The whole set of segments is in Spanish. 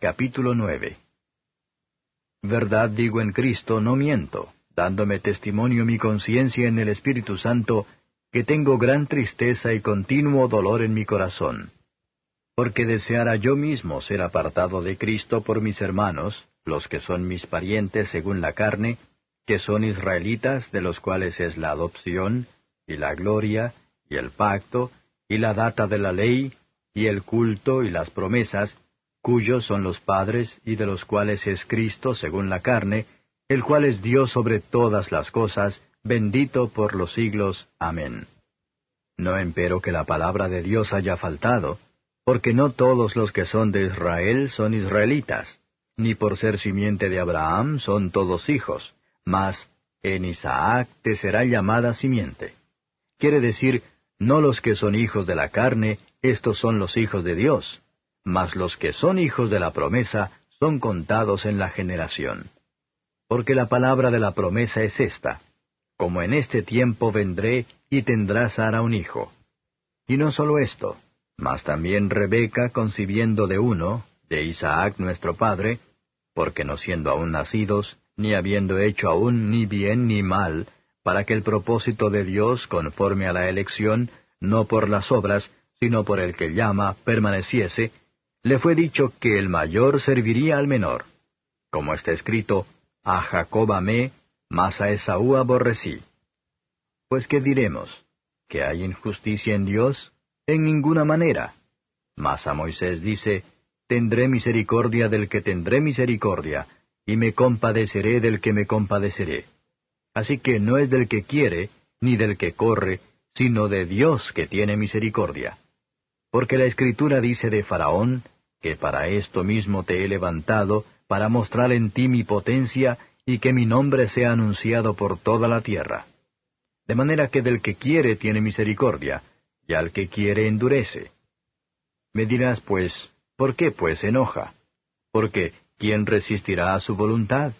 Capítulo 9. Verdad digo en Cristo, no miento, dándome testimonio mi conciencia en el Espíritu Santo, que tengo gran tristeza y continuo dolor en mi corazón. Porque deseara yo mismo ser apartado de Cristo por mis hermanos, los que son mis parientes según la carne, que son israelitas, de los cuales es la adopción, y la gloria, y el pacto, y la data de la ley, y el culto, y las promesas, cuyos son los padres, y de los cuales es Cristo según la carne, el cual es Dios sobre todas las cosas, bendito por los siglos. Amén. No empero que la palabra de Dios haya faltado, porque no todos los que son de Israel son israelitas, ni por ser simiente de Abraham son todos hijos, mas en Isaac te será llamada simiente. Quiere decir, no los que son hijos de la carne, estos son los hijos de Dios, mas los que son hijos de la promesa son contados en la generación. Porque la palabra de la promesa es esta: como en este tiempo vendré y tendrá Sara un hijo. Y no solo esto, mas también Rebeca concibiendo de uno, de Isaac nuestro padre, porque no siendo aún nacidos, ni habiendo hecho aún ni bien ni mal, para que el propósito de Dios conforme a la elección, no por las obras, sino por el que llama, permaneciese, le fue dicho que el mayor serviría al menor. Como está escrito, a Jacob amé, mas a Esaú aborrecí. Pues ¿qué diremos? ¿Que hay injusticia en Dios? En ninguna manera. Mas a Moisés dice, tendré misericordia del que tendré misericordia, y me compadeceré del que me compadeceré. Así que no es del que quiere, ni del que corre, sino de Dios que tiene misericordia. Porque la Escritura dice de Faraón, que para esto mismo te he levantado, para mostrar en ti mi potencia, y que mi nombre sea anunciado por toda la tierra. De manera que del que quiere tiene misericordia, y al que quiere endurece. Me dirás pues, ¿por qué pues enoja? Porque, ¿quién resistirá a su voluntad?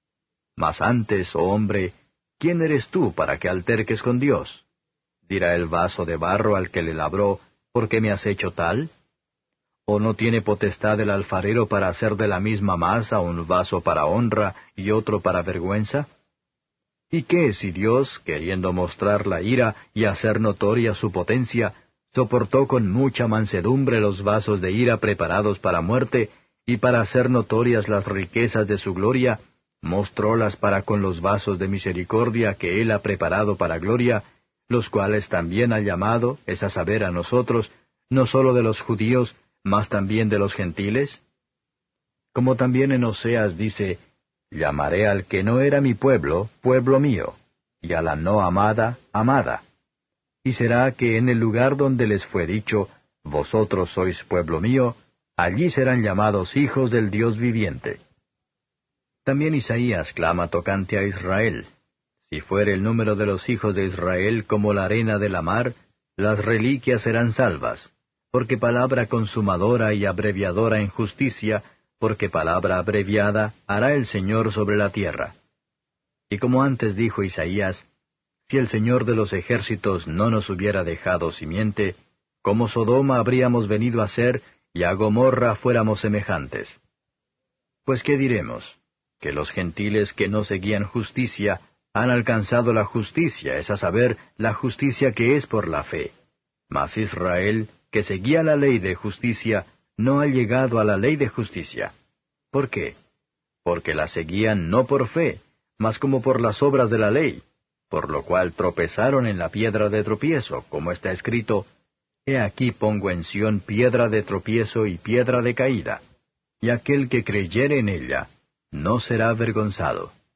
Mas antes, oh hombre, ¿quién eres tú para que alterques con Dios? Dirá el vaso de barro al que le labró, ¿por qué me has hecho tal? ¿O no tiene potestad el alfarero para hacer de la misma masa un vaso para honra y otro para vergüenza? ¿Y qué si Dios, queriendo mostrar la ira y hacer notoria su potencia, soportó con mucha mansedumbre los vasos de ira preparados para muerte, y para hacer notorias las riquezas de su gloria, mostrólas para con los vasos de misericordia que Él ha preparado para gloria, los cuales también ha llamado, es a saber a nosotros, no sólo de los judíos, mas también de los gentiles? Como también en Oseas dice, llamaré al que no era mi pueblo, pueblo mío, y a la no amada, amada. Y será que en el lugar donde les fue dicho, vosotros sois pueblo mío, allí serán llamados hijos del Dios viviente. También Isaías clama tocante a Israel. Si fuere el número de los hijos de Israel como la arena de la mar, las reliquias serán salvas, porque palabra consumadora y abreviadora en justicia, porque palabra abreviada hará el Señor sobre la tierra. Y como antes dijo Isaías, si el Señor de los ejércitos no nos hubiera dejado simiente, como Sodoma habríamos venido a ser, y a Gomorra fuéramos semejantes. Pues ¿qué diremos? Que los gentiles que no seguían justicia han alcanzado la justicia, es a saber, la justicia que es por la fe. Mas Israel, que seguía la ley de justicia, no ha llegado a la ley de justicia. ¿Por qué? Porque la seguían no por fe, mas como por las obras de la ley, por lo cual tropezaron en la piedra de tropiezo, como está escrito, He aquí pongo en Sión piedra de tropiezo y piedra de caída, y aquel que creyere en ella, no será avergonzado.